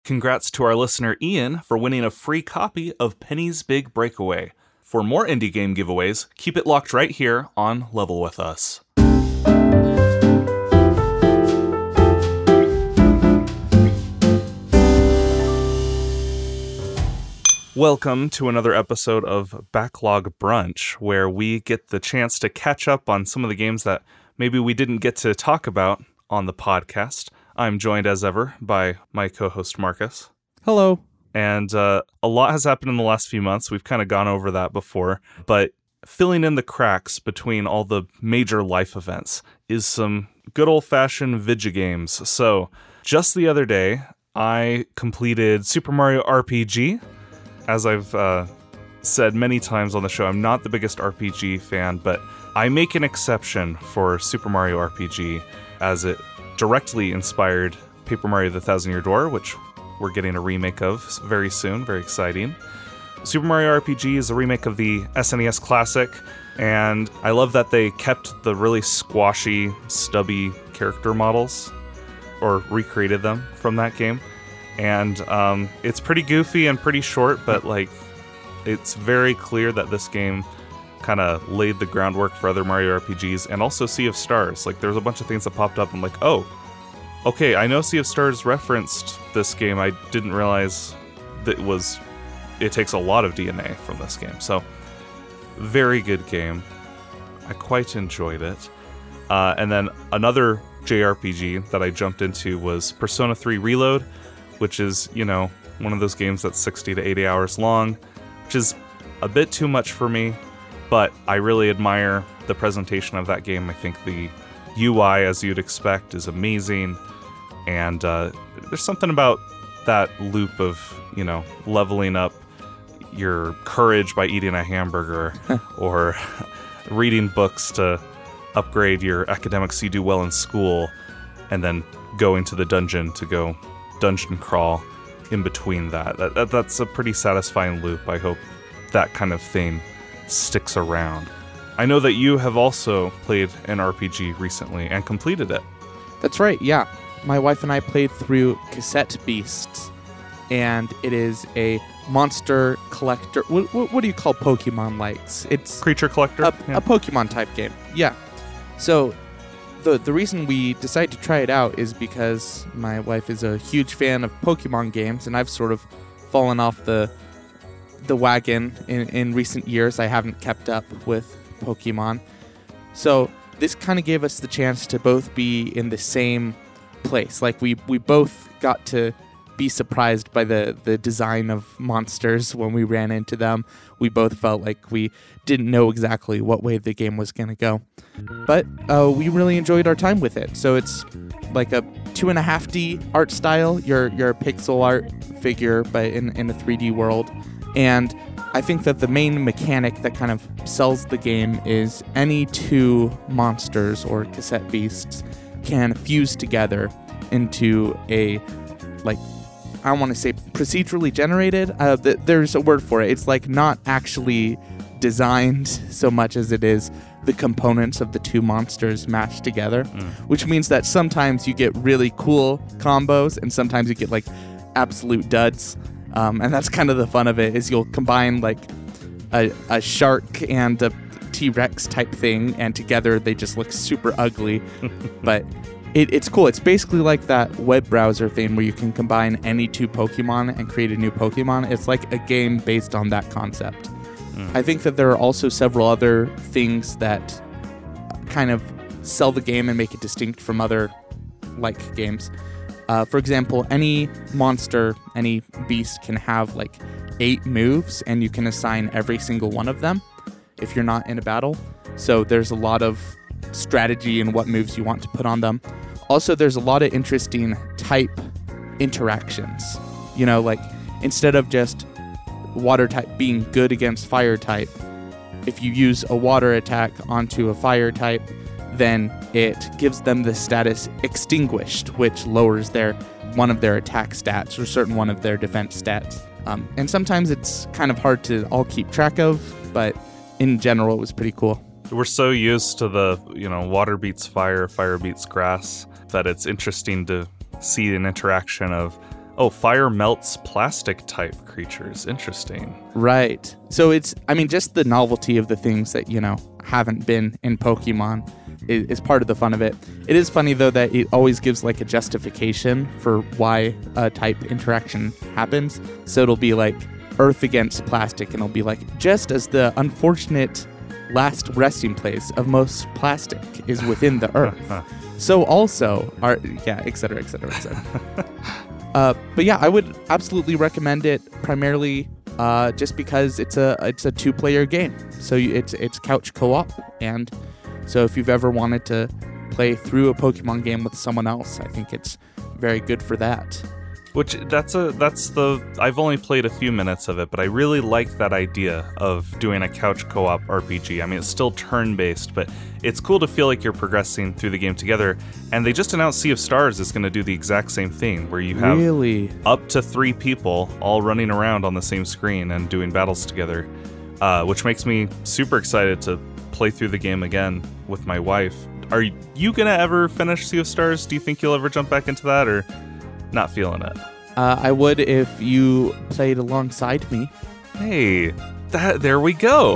Congrats to our listener Ian for winning a free copy of Penny's Big Breakaway. For more indie game giveaways, keep it locked right here on Level With Us. Welcome to another episode of Backlog Brunch, where we get the chance to catch up on some of the games that maybe we didn't get to talk about on the podcast. I'm joined as ever by my co-host Marcus. Hello. And a lot has happened in the last few months. We've kind of gone over that before, but filling in the cracks between all the major life events is some good old-fashioned video games. So just the other day, I completed Super Mario RPG. As I've said many times on the show, I'm not the biggest RPG fan, but I make an exception for Super Mario RPG as it directly inspired Paper Mario The Thousand Year Door, which we're getting a remake of very soon. Very exciting. Super Mario RPG is a remake of the SNES classic, and I love that they kept the really squashy, stubby character models, or recreated them from that game. And it's pretty goofy and pretty short, but like it's very clear that this game kind of laid the groundwork for other Mario RPGs, and also Sea of Stars. Like there's a bunch of things that popped up. I'm like, oh, okay, I know Sea of Stars referenced this game. I didn't realize that it takes a lot of DNA from this game. So very good game. I quite enjoyed it. And then another JRPG that I jumped into was Persona 3 Reload, which is, one of those games that's 60 to 80 hours long, which is a bit too much for me, but I really admire the presentation of that game. I think the UI, as you'd expect, is amazing, and there's something about that loop of, leveling up your courage by eating a hamburger or reading books to upgrade your academics so you do well in school, and then going to the dungeon to go dungeon crawl in between that. That's a pretty satisfying loop. I hope that kind of thing sticks around. I know that you have also played an RPG recently and completed it. That's right, yeah. My wife and I played through Cassette Beasts, and it is a monster collector. What do you call Pokemon likes? It's creature collector? A Pokemon type game, yeah. So the reason we decided to try it out is because my wife is a huge fan of Pokemon games, and I've sort of fallen off the wagon in recent years. I haven't kept up with Pokemon. So this kind of gave us the chance to both be in the same place. Like we both got to be surprised by the design of monsters when we ran into them. We both felt like we didn't know exactly what way the game was going to go. But we really enjoyed our time with it. So it's like a 2.5D art style. You're a pixel art figure, but in a 3D world. And I think that the main mechanic that kind of sells the game is any two monsters or cassette beasts can fuse together into a, like, I don't want to say procedurally generated. There's a word for it. It's like not actually designed so much as it is the components of the two monsters mashed together, which means that sometimes you get really cool combos and sometimes you get like absolute duds. And that's kind of the fun of it, is you'll combine like a shark and a T-Rex type thing, and together they just look super ugly. But it's cool. It's basically like that web browser thing where you can combine any two Pokemon and create a new Pokemon. It's like a game based on that concept. I think that there are also several other things that kind of sell the game and make it distinct from other like games. For example, any monster, any beast can have like 8 moves, and you can assign every single one of them if you're not in a battle. So there's a lot of strategy in what moves you want to put on them. Also, there's a lot of interesting type interactions. Like instead of just water type being good against fire type, if you use a water attack onto a fire type, then it gives them the status extinguished, which lowers one of their attack stats or certain one of their defense stats. And sometimes it's kind of hard to all keep track of, but in general, it was pretty cool. We're so used to the, water beats fire, fire beats grass, that it's interesting to see an interaction of Oh, fire melts plastic type creatures. Interesting. Right. So it's, I mean, just the novelty of the things that, haven't been in Pokemon is part of the fun of it. It is funny, though, that it always gives like a justification for why a type interaction happens. So it'll be like Earth against plastic, and it'll be like, just as the unfortunate last resting place of most plastic is within the Earth. So also, et cetera, et cetera, et cetera. But yeah, I would absolutely recommend it, primarily just because it's a 2-player game. So it's couch co-op, and so if you've ever wanted to play through a Pokemon game with someone else, I think it's very good for that. Which I've only played a few minutes of it, but I really like that idea of doing a couch co-op RPG. I mean, it's still turn-based, but it's cool to feel like you're progressing through the game together. And they just announced Sea of Stars is going to do the exact same thing, where you have up to 3 people all running around on the same screen and doing battles together, which makes me super excited to play through the game again with my wife. Are you going to ever finish Sea of Stars? Do you think you'll ever jump back into that, or not feeling it? I would if you played alongside me. Hey, there we go.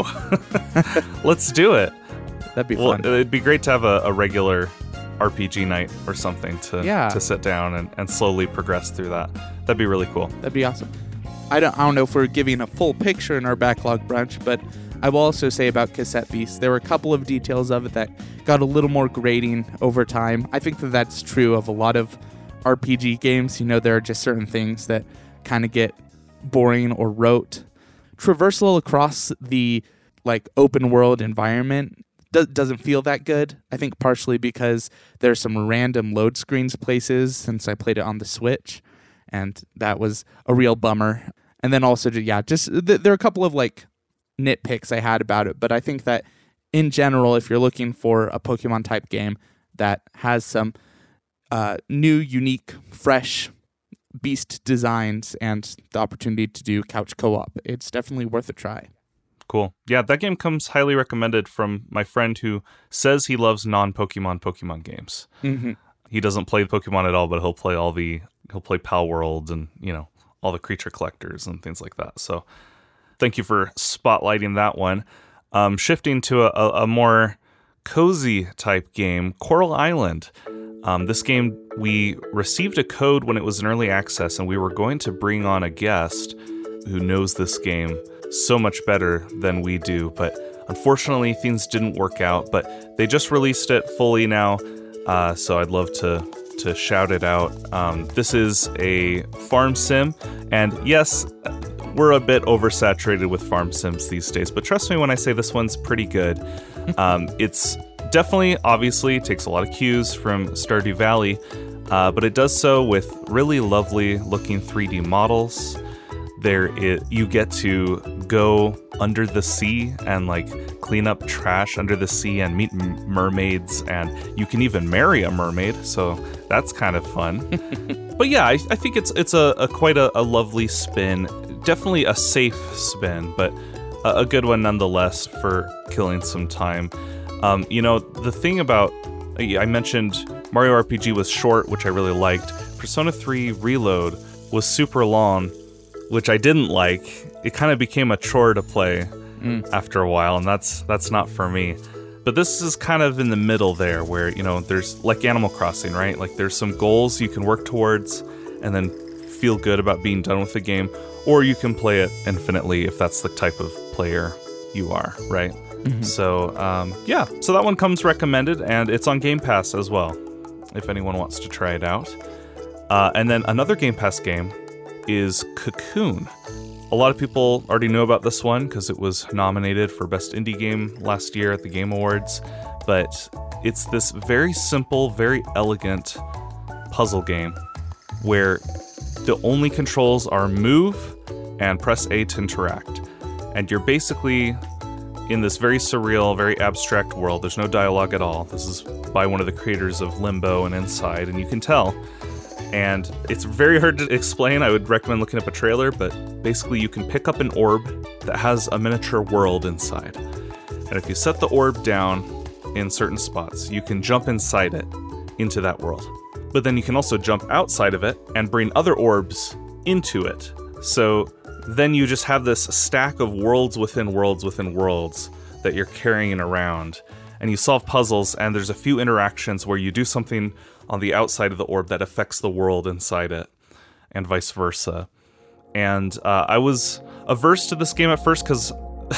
Let's do it. That'd be fun. It'd be great to have a regular RPG night or something to sit down and slowly progress through that. That'd be really cool. That'd be awesome. I don't know if we're giving a full picture in our backlog brunch, but I will also say about Cassette Beast, there were a couple of details of it that got a little more grating over time. I think that's true of a lot of RPG games. There are just certain things that kind of get boring or rote. Traversal across the open world environment doesn't feel that good. I think partially because there's some random load screens places since I played it on the Switch, and that was a real bummer. And then also, there are a couple of nitpicks I had about it, but I think that in general, if you're looking for a Pokemon type game that has some new, unique, fresh beast designs and the opportunity to do couch co-op, it's definitely worth a try. Cool. Yeah, that game comes highly recommended from my friend who says he loves non-Pokemon games. Mm-hmm. He doesn't play Pokemon at all, but he'll play Pal World and all the creature collectors and things like that. So thank you for spotlighting that one. Shifting to a more cozy type game, Coral Island. This game, we received a code when it was in early access, and we were going to bring on a guest who knows this game so much better than we do, but unfortunately things didn't work out. But they just released it fully now, so I'd love to shout it out. This is a farm sim, and yes, we're a bit oversaturated with farm sims these days, but trust me when I say this one's pretty good. It's definitely, obviously, takes a lot of cues from Stardew Valley, but it does so with really lovely looking 3D models. You get to go under the sea and clean up trash under the sea and meet mermaids, and you can even marry a mermaid, so that's kind of fun. But yeah, I think it's a quite a lovely spin. Definitely a safe spin, but a good one nonetheless for killing some time. The thing about, I mentioned Mario RPG was short, which I really liked. Persona 3 Reload was super long, which I didn't like. It kind of became a chore to play after a while, and that's not for me. But this is kind of in the middle there, where, there's like Animal Crossing, right? There's some goals you can work towards and then feel good about being done with the game, or you can play it infinitely if that's the type of player you are, right? Mm-hmm. So, so that one comes recommended, and it's on Game Pass as well, if anyone wants to try it out. And then another Game Pass game is Cocoon. A lot of people already know about this one because it was nominated for Best Indie Game last year at the Game Awards, but it's this very simple, very elegant puzzle game where the only controls are move and press A to interact. And you're basically in this very surreal, very abstract world. There's no dialogue at all. This is by one of the creators of Limbo and Inside, and you can tell. And it's very hard to explain. I would recommend looking up a trailer, but basically you can pick up an orb that has a miniature world inside. And if you set the orb down in certain spots, you can jump inside it into that world. but then you can also jump outside of it and bring other orbs into it. So then you just have this stack of worlds within worlds within worlds that you're carrying around. And you solve puzzles, and there's a few interactions where you do something on the outside of the orb that affects the world inside it, and vice versa. And I was averse to this game at first because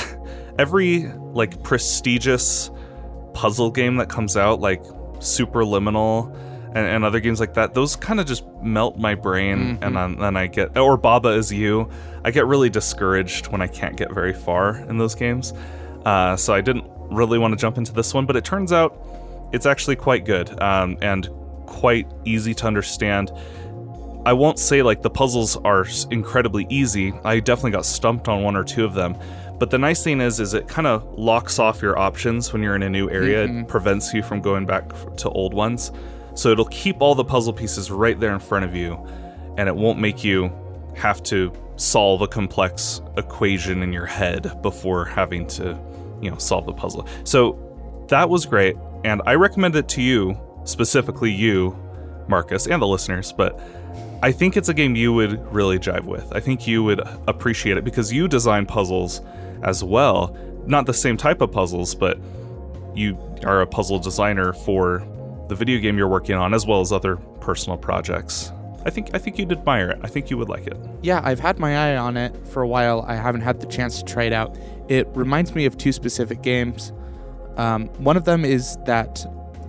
every like prestigious puzzle game that comes out, like Superliminal and other games like that, those kind of just melt my brain, and then I get, or Baba Is You, I get really discouraged when I can't get very far in those games. So I didn't really want to jump into this one, but it turns out it's actually quite good, and quite easy to understand. I won't say like the puzzles are incredibly easy. I definitely got stumped on one or two of them. But the nice thing is it kind of locks off your options when you're in a new area. It prevents you from going back to old ones. So it'll keep all the puzzle pieces right there in front of you, and it won't make you have to solve a complex equation in your head before having to, solve the puzzle. So that was great, and I recommend it to you, specifically you, Marcus, and the listeners, but I think it's a game you would really jive with. I think you would appreciate it because you design puzzles as well. Not the same type of puzzles, but you are a puzzle designer for the video game you're working on, as well as other personal projects. I think you'd admire it. I think you would like it. Yeah, I've had my eye on it for a while. I haven't had the chance to try it out. It reminds me of two specific games. One of them is that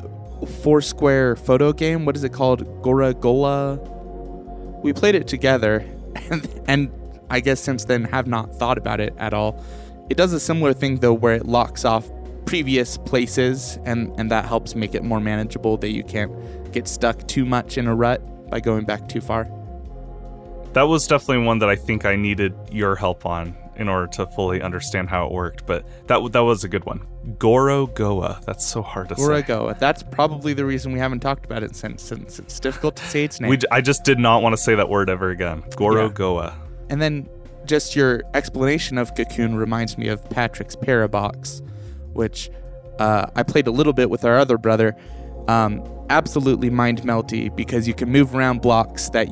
Foursquare photo game. What is it called? Gora Gola? We played it together, and I guess since then have not thought about it at all. It does a similar thing, though, where it locks off previous places, and that helps make it more manageable, that you can't get stuck too much in a rut by going back too far. That was definitely one that I think I needed your help on in order to fully understand how it worked, but that was a good one. Gorogoa. That's so hard to say. Gorogoa. That's probably the reason we haven't talked about it since it's difficult to say its name. I just did not want to say that word ever again. Gorogoa. Yeah. And then just your explanation of Cocoon reminds me of Patrick's Parabox, which I played a little bit with our other brother. Absolutely mind-melty because you can move around blocks that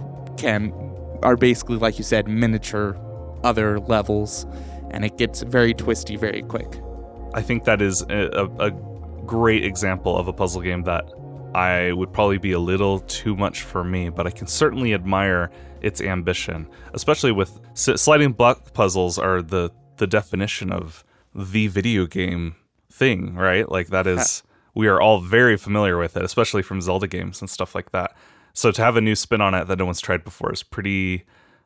are basically, like you said, miniature other levels, and it gets very twisty very quick. I think that is a great example of a puzzle game that I would probably be a little too much for me, but I can certainly admire its ambition, especially with sliding block puzzles are the definition of the video game thing, right? Like that is, we are all very familiar with it, especially from Zelda games and stuff like that. So to have a new spin on it that no one's tried before is pretty,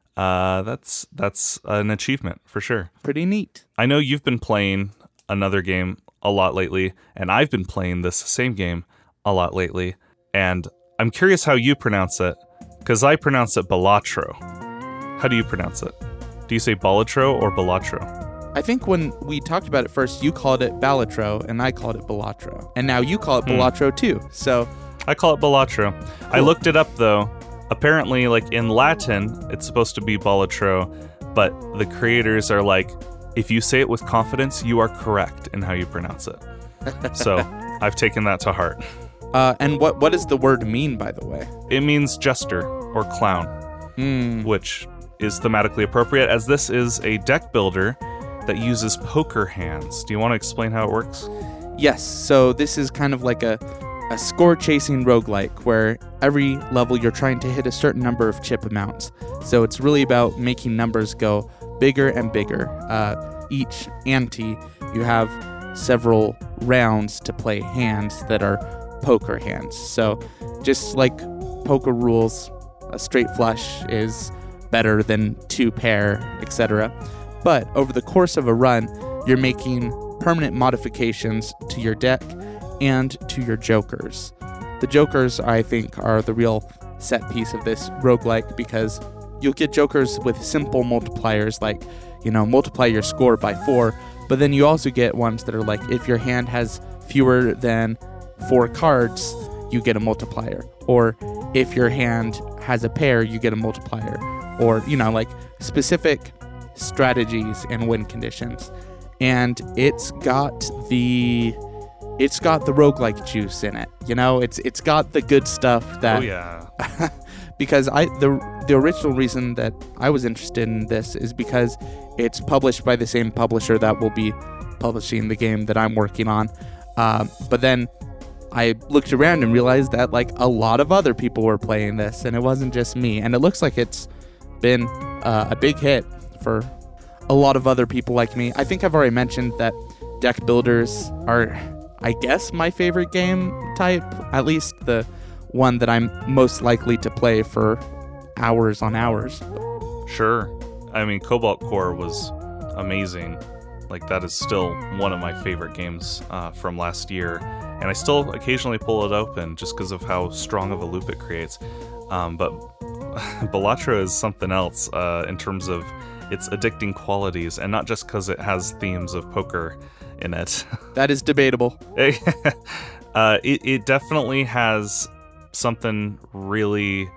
that's an achievement for sure. Pretty neat. I know you've been playing another game a lot lately, and I've been playing this same game a lot lately, and I'm curious how you pronounce it, because I pronounce it Balatro. How do you pronounce it? Do you say Balatro or Balatro? I think when we talked about it first, you called it Balatro, and I called it Balatro. And now you call it Balatro too, so... I call it Balatro. Cool. I looked it up, though. Apparently, like, in Latin, it's supposed to be Balatro, but the creators are like, if you say it with confidence, you are correct in how you pronounce it. So, I've taken that to heart. And what does the word mean, by the way? It means jester or clown, which is thematically appropriate, as this is a deck builder that uses poker hands. Do you want to explain how it works? Yes, so this is kind of like a score-chasing roguelike, where every level you're trying to hit a certain number of chip amounts. So it's really about making numbers go bigger and bigger. Each ante, you have several rounds to play hands that are poker hands. So just like poker rules, a straight flush is better than two pair, etc. But over the course of a run, you're making permanent modifications to your deck and to your jokers. The jokers, I think, are the real set piece of this roguelike, because you'll get jokers with simple multipliers, like, multiply your score by 4, but then you also get ones that are like, if your hand has fewer than 4 cards, you get a multiplier. Or if your hand has a pair, you get a multiplier. Or, like specific strategies and win conditions. And it's got the it's got the roguelike juice in it. You know, it's got the good stuff that. Oh yeah. Because the original reason that I was interested in this is because it's published by the same publisher that will be publishing the game that I'm working on. But then I looked around and realized that like a lot of other people were playing this, and it wasn't just me. And it looks like it's been a big hit for a lot of other people like me. I think I've already mentioned that deck builders are, I guess, my favorite game type, at least the one that I'm most likely to play for hours on hours. Sure. I mean, Cobalt Core was amazing. Like, that is still one of my favorite games from last year. And I still occasionally pull it open just because of how strong of a loop it creates. But Balatro is something else in terms of its addicting qualities, and not just because it has themes of poker in it. That is debatable. It definitely has something really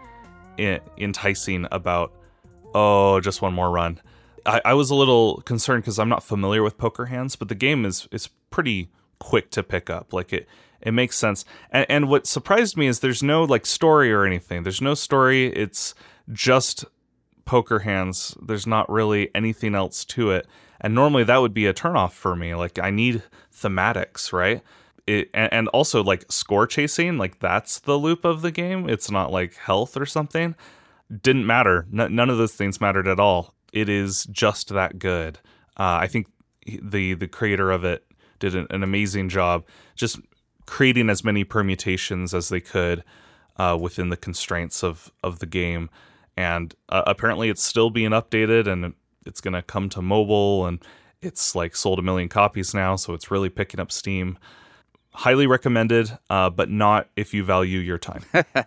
enticing about, oh, just one more run. I was a little concerned because I'm not familiar with poker hands, but the game is pretty quick to pick up. Like it makes sense. And what surprised me is there's no like story or anything. There's no story. It's just poker hands. There's not really anything else to it. And normally that would be a turnoff for me. Like I need thematics, right? And also like score chasing, like that's the loop of the game. It's not like health or something. Didn't matter. None of those things mattered at all. It is just that good. I think the creator of it did an amazing job just creating as many permutations as they could within the constraints of the game. And apparently it's still being updated, and it's going to come to mobile, and it's like sold 1 million copies now, so it's really picking up steam. Highly recommended, but not if you value your time.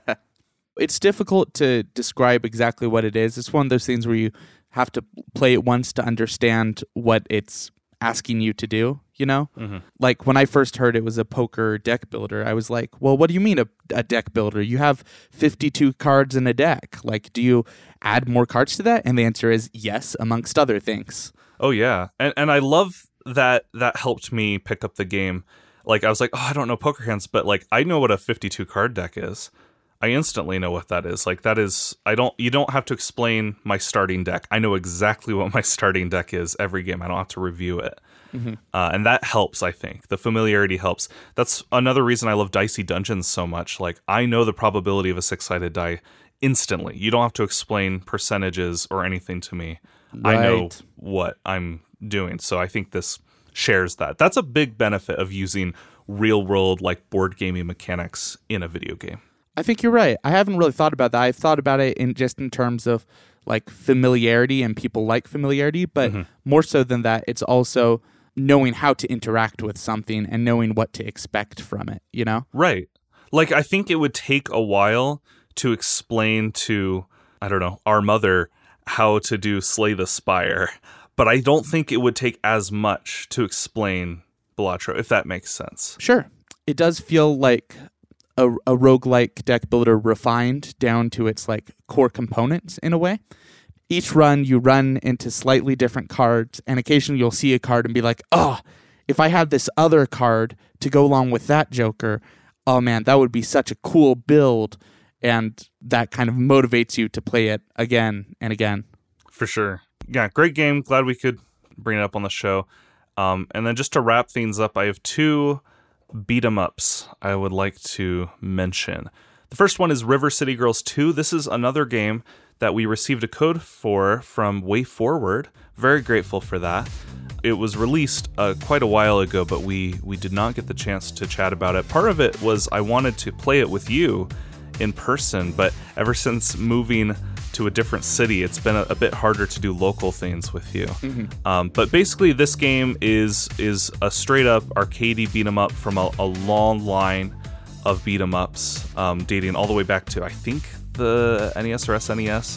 It's difficult to describe exactly what it is. It's one of those things where you have to play it once to understand what it's asking you to do, you know? Mm-hmm. Like when I first heard it was a poker deck builder, I was like, well, what do you mean a deck builder? You have 52 cards in a deck. Like, do you add more cards to that? And the answer is yes, amongst other things. Oh, yeah. And I love that helped me pick up the game. Like, I was like, oh, I don't know poker hands, but like, I know what a 52 card deck is. I instantly know what that is. Like, that is, you don't have to explain my starting deck. I know exactly what my starting deck is every game. I don't have to review it. Mm-hmm. And that helps, I think. The familiarity helps. That's another reason I love Dicey Dungeons so much. Like, I know the probability of a 6-sided die instantly. You don't have to explain percentages or anything to me. Right. I know what I'm doing. So I think this shares that. That's a big benefit of using real world, like board gaming mechanics in a video game. I think you're right. I haven't really thought about that. I've thought about it in terms of like familiarity, and people like familiarity, but more so than that, it's also knowing how to interact with something and knowing what to expect from it, you know? Right. Like, I think it would take a while to explain to, I don't know, our mother how to do Slay the Spire, but I don't think it would take as much to explain Balatro, if that makes sense. Sure. It does feel like a roguelike deck builder refined down to its like core components in a way. Each run you run into slightly different cards, and occasionally you'll see a card and be like, oh, if I had this other card to go along with that Joker, oh man, that would be such a cool build. And that kind of motivates you to play it again and again. For sure. Yeah, great game. Glad we could bring it up on the show. And then just to wrap things up, I have 2 beat-em-ups I would like to mention. The first one is River City Girls 2. This is another game that we received a code for from WayForward. Very grateful for that. It was released quite a while ago, but we did not get the chance to chat about it. Part of it was I wanted to play it with you in person, but ever since moving to a different city, it's been a bit harder to do local things with you. Mm-hmm. But basically, this game is a straight-up arcadey beat-em-up from a long line of beat-em-ups, dating all the way back to, I think, the NES or SNES.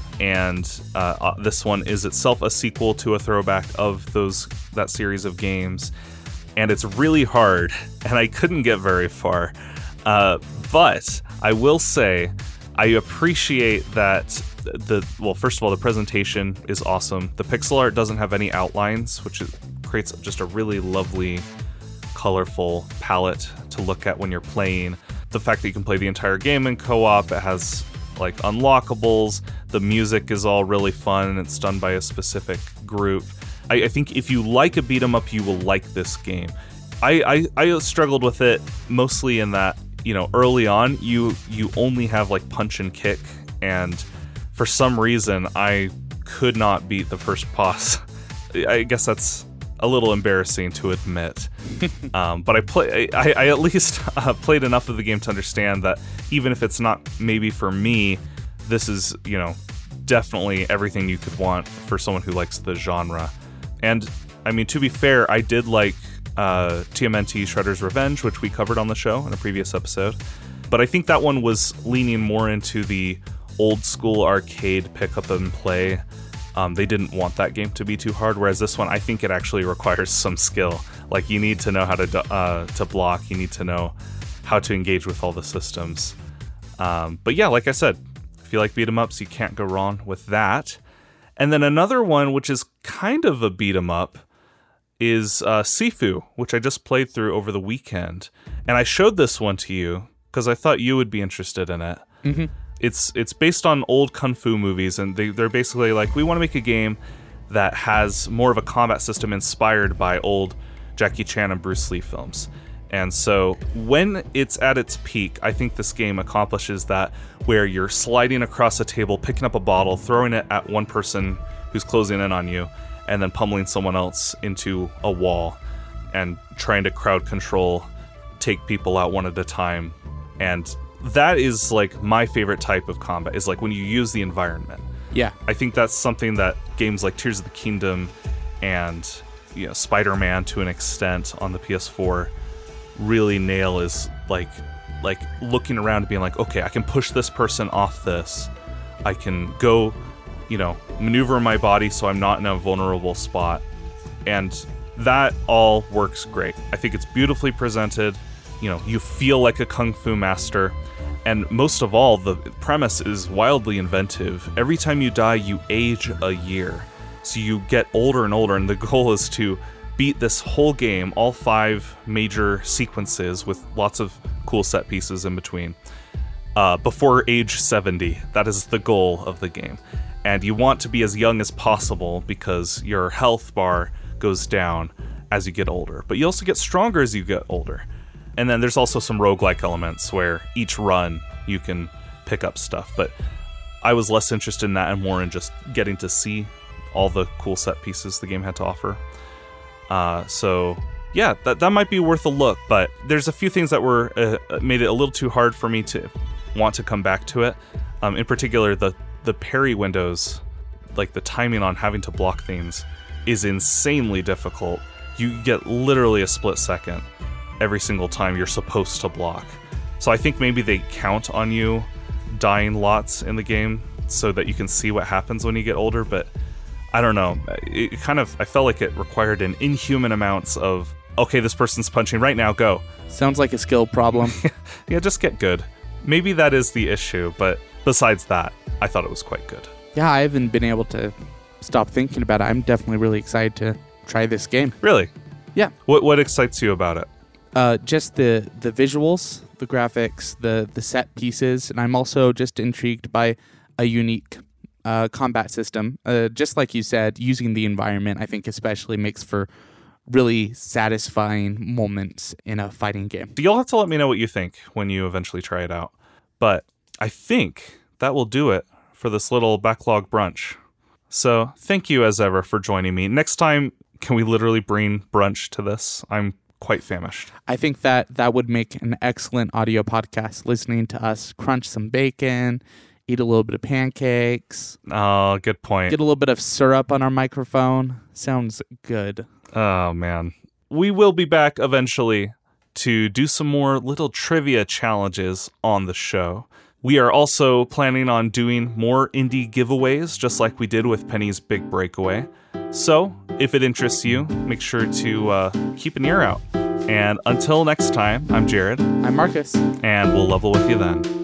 And this one is itself a sequel to a throwback of that series of games. And it's really hard, and I couldn't get very far. But I will say, I appreciate that first of all, the presentation is awesome. The pixel art doesn't have any outlines, which creates just a really lovely colorful palette to look at when you're playing. The fact that you can play the entire game in co-op, it has like unlockables, the music is all really fun, and it's done by a specific group. I think if you like a beat 'em up, you will like this game. I struggled with it mostly in that, early on you only have like punch and kick, and for some reason I could not beat the first boss. I guess that's a little embarrassing to admit, but I at least played enough of the game to understand that even if it's not maybe for me, this is definitely everything you could want for someone who likes the genre. And I mean, to be fair, I did like TMNT Shredder's Revenge, which we covered on the show in a previous episode, but I think that one was leaning more into the old school arcade pick up and play. They didn't want that game to be too hard, whereas this one, I think it actually requires some skill. Like, you need to know how to block, you need to know how to engage with all the systems. But yeah, like I said, if you like beat 'em ups, you can't go wrong with that. And then another one, which is kind of a beat 'em up, is Sifu, which I just played through over the weekend. And I showed this one to you because I thought you would be interested in it. Mm-hmm. It's based on old kung fu movies, and they're basically like, we want to make a game that has more of a combat system inspired by old Jackie Chan and Bruce Lee films. And so when it's at its peak, I think this game accomplishes that, where you're sliding across a table, picking up a bottle, throwing it at one person who's closing in on you, and then pummeling someone else into a wall and trying to crowd control, take people out one at a time. And that is like my favorite type of combat, is like when you use the environment. Yeah. I think that's something that games like Tears of the Kingdom and Spider-Man to an extent on the PS4 really nail, is like looking around and being like, okay, I can push this person off this. I can go, maneuver my body so I'm not in a vulnerable spot. And that all works great. I think it's beautifully presented. You feel like a kung fu master. And most of all, the premise is wildly inventive. Every time you die, you age a year. So you get older and older, and the goal is to beat this whole game, all 5 major sequences with lots of cool set pieces in between, before age 70. That is the goal of the game. And you want to be as young as possible because your health bar goes down as you get older. But you also get stronger as you get older. And then there's also some roguelike elements where each run you can pick up stuff. But I was less interested in that and more in just getting to see all the cool set pieces the game had to offer. So yeah, that might be worth a look. But there's a few things that were made it a little too hard for me to want to come back to it. In particular, the parry windows, like the timing on having to block things, is insanely difficult. You get literally a split second every single time you're supposed to block. So I think maybe they count on you dying lots in the game so that you can see what happens when you get older, but I don't know. I felt like it required an inhuman amounts of, okay, this person's punching right now, go. Sounds like a skill problem. Yeah, just get good. Maybe that is the issue, but besides that, I thought it was quite good. Yeah, I haven't been able to stop thinking about it. I'm definitely really excited to try this game. Really? Yeah. What excites you about it? Just the visuals, the graphics, the set pieces, and I'm also just intrigued by a unique combat system. Just like you said, using the environment, I think especially makes for really satisfying moments in a fighting game. You'll have to let me know what you think when you eventually try it out. But I think that will do it for this little backlog brunch. So thank you as ever for joining me. Next time, can we literally bring brunch to this? I'm quite famished. I think that would make an excellent audio podcast, listening to us crunch some bacon, eat a little bit of pancakes. Oh, good point. Get a little bit of syrup on our microphone. Sounds good. Oh, man. We will be back eventually to do some more little trivia challenges on the show. We are also planning on doing more indie giveaways, just like we did with Penny's Big Breakaway. So, if it interests you, make sure to keep an ear out. And until next time, I'm Jared. I'm Marcus. And we'll level with you then.